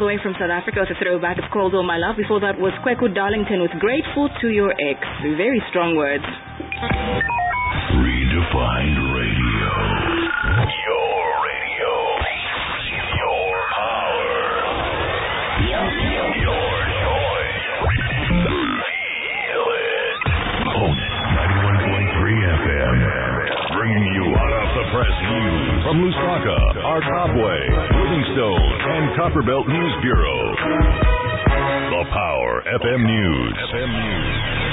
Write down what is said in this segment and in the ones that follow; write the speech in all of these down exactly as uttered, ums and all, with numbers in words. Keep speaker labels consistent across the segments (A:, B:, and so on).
A: way from South Africa with a throwback. It's called Oh My Love. Before that was Kweku Darlington with Grateful to Your Ex. Very strong words.
B: Redefined Radio. Your radio. Your power. Your choice. Feel it. Pulse ninety-one point three F M. Bringing you hot off the press news from Lusaka, Arkabwe, Livingstone, and Copperbelt News Bureau. The Power F M News. F M News.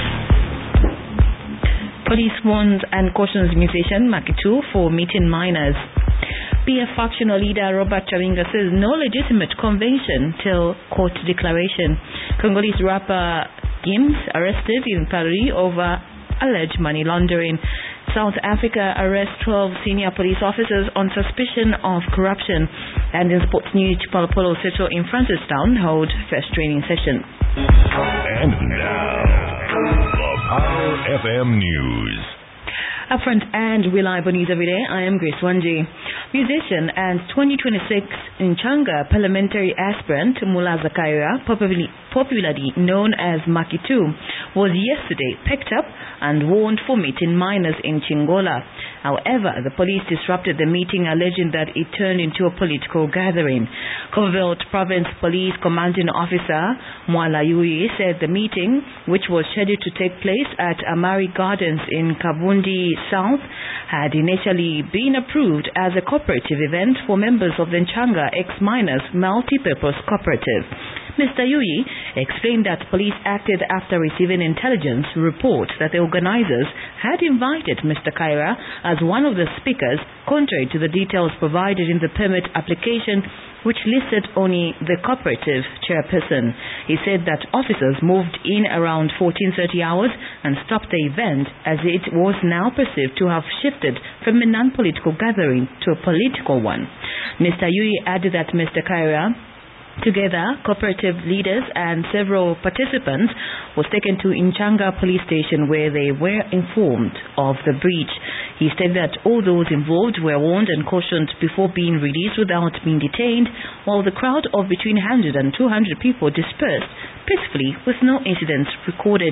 C: Police warns and cautions musician Makitu for meeting minors. P F factional leader Robert Chavinga says no legitimate convention till court declaration. Congolese rapper Gims arrested in Paris over alleged money laundering. South Africa arrests twelve senior police officers on suspicion of corruption. And in sports news, Chipolopolo Seto in Francistown hold first training session.
B: And now, the Power F M News.
C: Upfront and reliable news every day. I am Grace Wanji. Musician and twenty twenty-six Nchanga parliamentary aspirant Mulaza Kaira, popularly, popularly known as Makitu, was yesterday picked up and warned for meeting minors in Chingola. However, the police disrupted the meeting, alleging that it turned into a political gathering. Covert Province Police Commanding Officer Mwala Yui said the meeting, which was scheduled to take place at Amari Gardens in Kabundi South, had initially been approved as a cooperative event for members of the Nchanga ex-miners multi-purpose cooperative. Mister Yui explained that police acted after receiving intelligence reports that the organizers had invited Mister Kaira as one of the speakers, contrary to the details provided in the permit application, which listed only the cooperative chairperson. He said that officers moved in around fourteen thirty hours and stopped the event as it was now perceived to have shifted from a non-political gathering to a political one. Mister Yui added that Mister Kaira, together, cooperative leaders and several participants, was taken to Nchanga police station where they were informed of the breach. He said that all those involved were warned and cautioned before being released without being detained, while the crowd of between one hundred and two hundred people dispersed peacefully with no incidents recorded.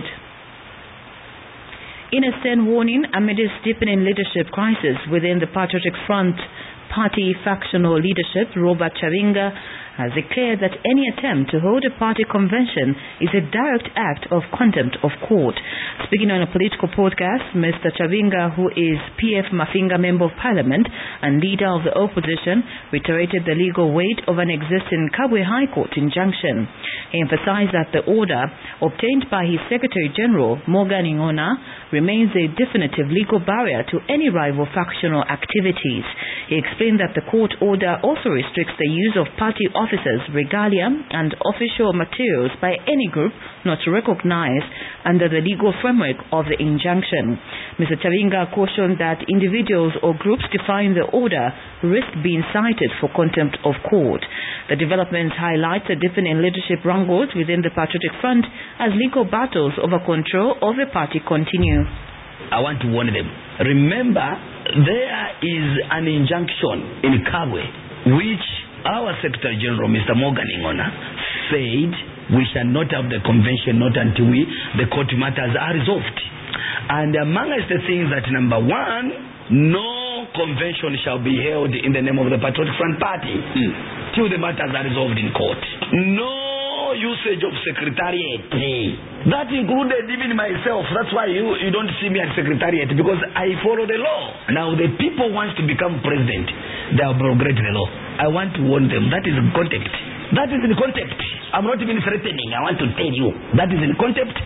C: In a stern warning amidst deepening leadership crisis within the Patriotic Front party factional leadership, Robert Chavinga has declared that any attempt to hold a party convention is a direct act of contempt of court. Speaking on a political podcast, Mister Chavinga, who is P F Mafinga Member of Parliament and leader of the opposition, reiterated the legal weight of an existing Kabwe High Court injunction. He emphasized that the order obtained by his Secretary General, Morgan Ingona, remains a definitive legal barrier to any rival factional activities. He explained that the court order also restricts the use of party officers, regalia, and official materials by any group not recognized under the legal framework of the injunction. Mister Chavinga cautioned that individuals or groups defying the order risk being cited for contempt of court. The developments highlight the deepening leadership wrangles within the Patriotic Front as legal battles over control of the party continue.
D: I want to warn them. Remember, there is an injunction in Kabwe which our Secretary General, Mister Morgan Ingona, said we shall not have the convention not until we, the court matters are resolved. And amongst the things that, number one, no convention shall be held in the name of the Patriotic Front Party mm. till the matters are resolved in court. No usage of secretariat. That included even myself. That's why you, you don't see me at secretariat, because I follow the law. Now the people want to become president, they have broken the law. I want to warn them, that is in contempt. That is in contempt. I'm not even threatening. I want to tell you, that is in contempt.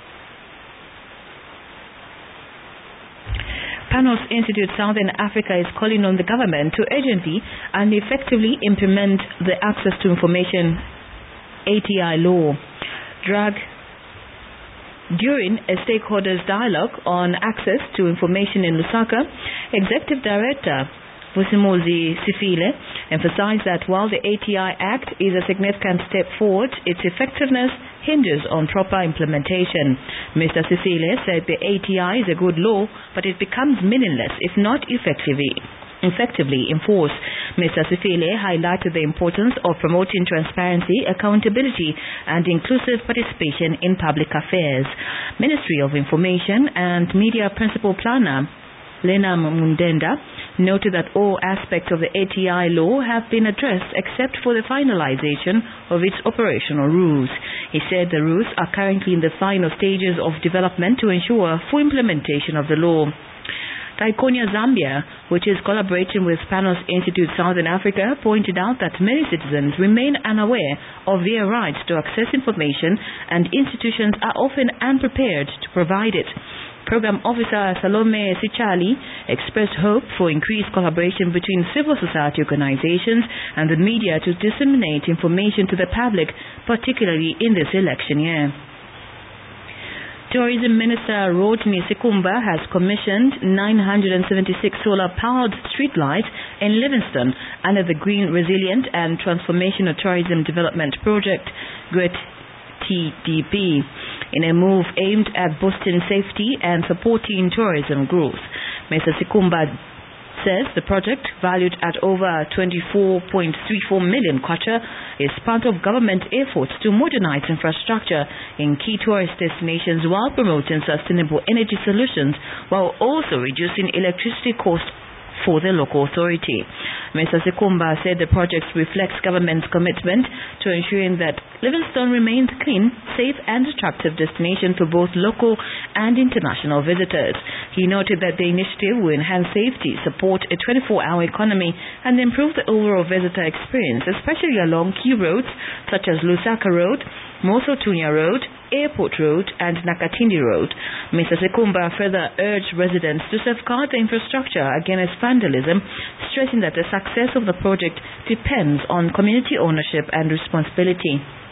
C: Panos Institute Southern Africa is calling on the government to urgently and effectively implement the Access to Information A T I law. Drag During a stakeholders dialogue on access to information in Lusaka, Executive Director Vusimuzi Sifile emphasized that while the A T I Act is a significant step forward, its effectiveness hinges on proper implementation. Mister Sifile said the A T I is a good law, but it becomes meaningless if not effectively effectively enforced. Mister Sifile highlighted the importance of promoting transparency, accountability and inclusive participation in public affairs. Ministry of Information and Media Principal Planner Lena Mundenda noted that all aspects of the A T I law have been addressed except for the finalization of its operational rules. He said the rules are currently in the final stages of development to ensure full implementation of the law. Taikonia Zambia, which is collaborating with Panos Institute Southern Africa, pointed out that many citizens remain unaware of their rights to access information and institutions are often unprepared to provide it. Program Officer Salome Sichali expressed hope for increased collaboration between civil society organizations and the media to disseminate information to the public, particularly in this election year. Tourism Minister Rodney Sekumba has commissioned nine hundred seventy-six solar-powered streetlights in Livingston under the Green Resilient and Transformational Tourism Development Project, GRET T D P, in a move aimed at boosting safety and supporting tourism growth. Mister Sekumba says the project, valued at over twenty-four point three four million kwacha, is part of government efforts to modernize infrastructure in key tourist destinations while promoting sustainable energy solutions, while also reducing electricity costs for the local authority. Mister Sekumba said the project reflects government's commitment to ensuring that Livingstone remains clean, safe and attractive destination for both local and international visitors. He noted that the initiative will enhance safety, support a twenty-four hour economy and improve the overall visitor experience, especially along key roads such as Lusaka Road, Moso-Tunya Road, Airport Road and Nakatindi Road. Mister Sekumba further urged residents to safeguard the infrastructure against vandalism, stressing that the success of the project depends on community ownership and responsibility.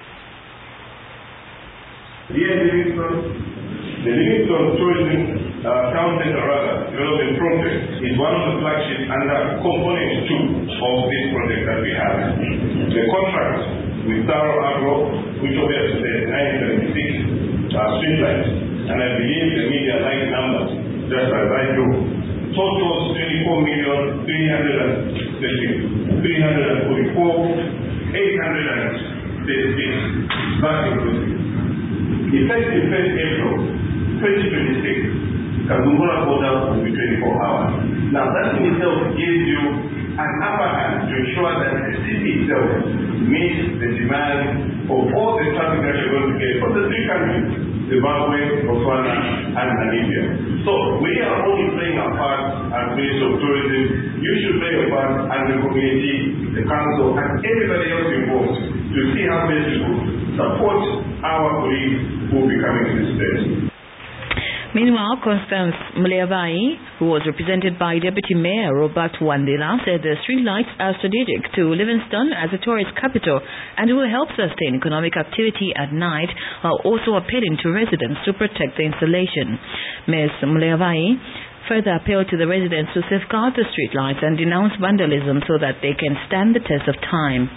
E: Dear Livingstone, the Livingstone Tourism uh, Town Center rather Development Project is one of the flagship and the component two of this project that we have. The contract with Taro Agro, which operates the nine seventy-six uh, streetlights, and I believe the media like numbers, just as I do, totals twenty-four million three hundred forty-four thousand eight hundred thirty-six. That inclusive. Effective first April twenty twenty-six, Kazumbura border will be twenty-four hours. Now that in itself gives you an upper hand to ensure that the city itself meets the demand of all the traffic that you're going to get from the three countries, Zimbabwe, Botswana, and Namibia. So we are only playing our part as Ministry of Tourism. You should play your part as the community, the council, and everybody else involved to see how best to support our colleagues who will be coming to this place.
C: Meanwhile, Constance Muleavai, who was represented by Deputy Mayor Robert Wandela, said the streetlights are strategic to Livingstone as a tourist capital and will help sustain economic activity at night, while also appealing to residents to protect the installation. Miz Muleavai further appealed to the residents to safeguard the streetlights and denounce vandalism so that they can stand the test of time.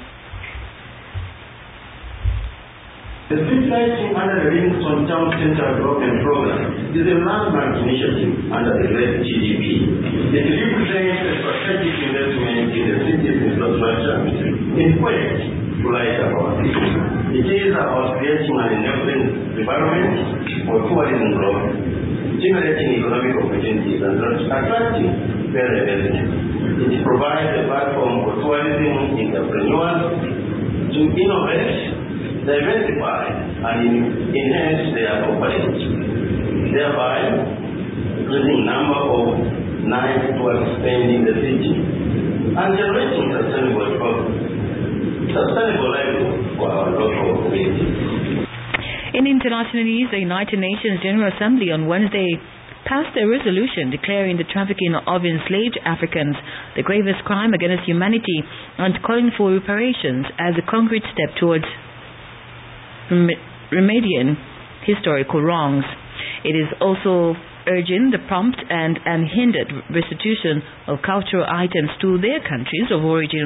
F: The street lighting under the Livingstone Town Center Development Program is a landmark initiative under the GRET T D P. It represents a strategic investment in the city's infrastructure in quest to light up our city. It is about creating an enabling environment for tourism growth, generating economic opportunities and attracting better residents. It provides a platform for tourism entrepreneurs to innovate, diversify and enhance their operations, thereby increasing number of nights towards spending the city and generating sustainable growth, sustainable livelihood for our local community.
C: In international news, the United Nations General Assembly on Wednesday passed a resolution declaring the trafficking of enslaved Africans the gravest crime against humanity and calling for reparations as a concrete step towards remedying historical wrongs. It is also urging the prompt and unhindered restitution of cultural items to their countries of origin